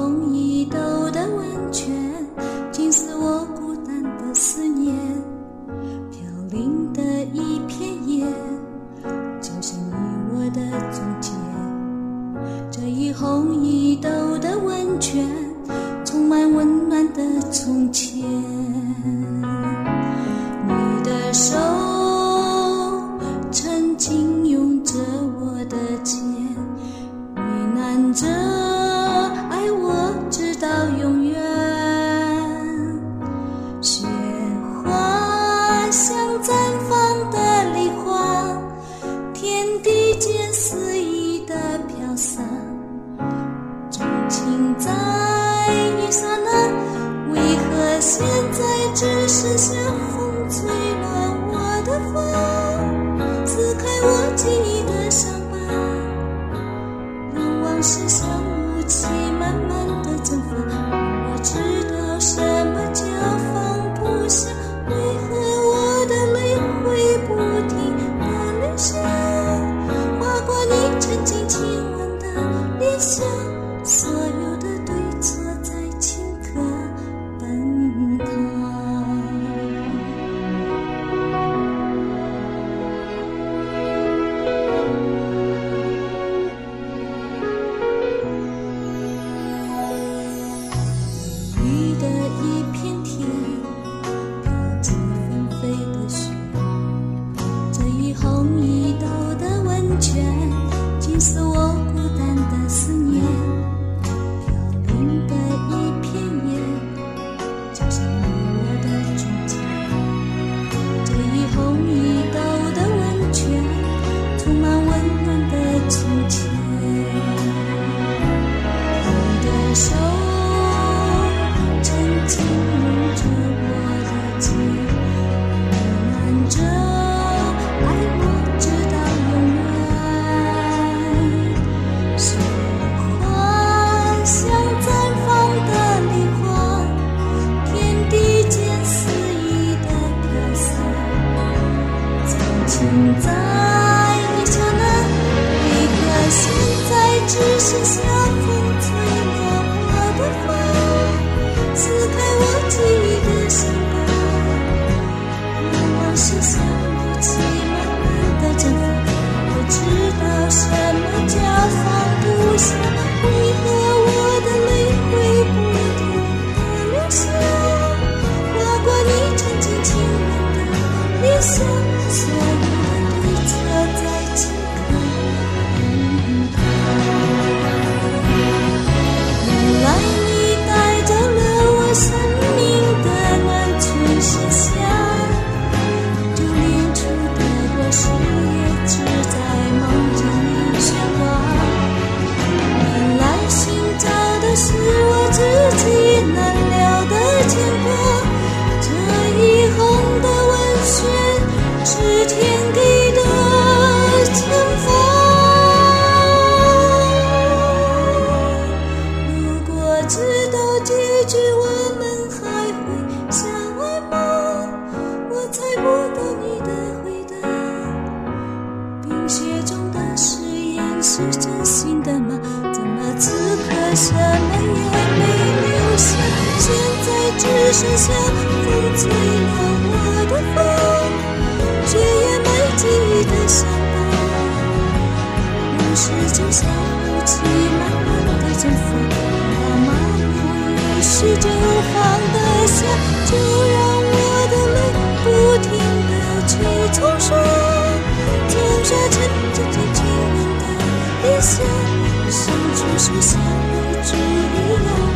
红一兜的温泉，浸死我孤单的思念。飘零的一片叶，就是你我的从前。这一红一兜的温泉，充满温暖的从前。你的手曾经拥着我的肩，呢喃着爱我直到永远。雪花像绽放的梨花，天地间肆意的飘散。钟情在一刹那，为何现在只剩下风吹乱我的发，撕开我记忆的伤疤，让往事像雾气慢慢的蒸发。我知道什么叫放不下，为何我的泪会不停地流下，划过你曾经亲吻的脸颊，所有的对错在顷刻崩塌。雨的一片天，飘起纷飞的雪，这一红一兜的温泉，浸死我孤单的思念。飘零的一片叶，就是你我的从前。这一红一兜的温泉，充满温暖的从前。你的手曾经拥着我的肩，呢喃着爱我直到永远。雪花像绽放的梨花，天地间肆意的飘散。曾经在一刹那，为何现在只剩下风吹乱我的发，撕开我记忆的伤疤，让往事像雾气慢慢的蒸发。我知道什么叫放不下，为何我的泪会不停地流下，划过你曾经亲吻的脸颊，所有的对错在顷刻崩塌。原来你带走了我生命的暖春盛夏，就连出的果实也只在梦中里喧哗。原来寻找的是我自己难了的牵挂，这一红的温泉是天给的惩罚。如果知道结局我们还会相爱吗？我猜不到你的回答。冰雪中的誓言是真心的吗？怎么此刻什么也没留下？现在只剩下风吹乱我的发，雪也没记忆的伤疤，往事就像雾气慢慢的蒸发。要麻木于是就放得下，就让我的泪不停地去冲刷，冲刷成真正亲吻的脸颊，伸出手像无助一样。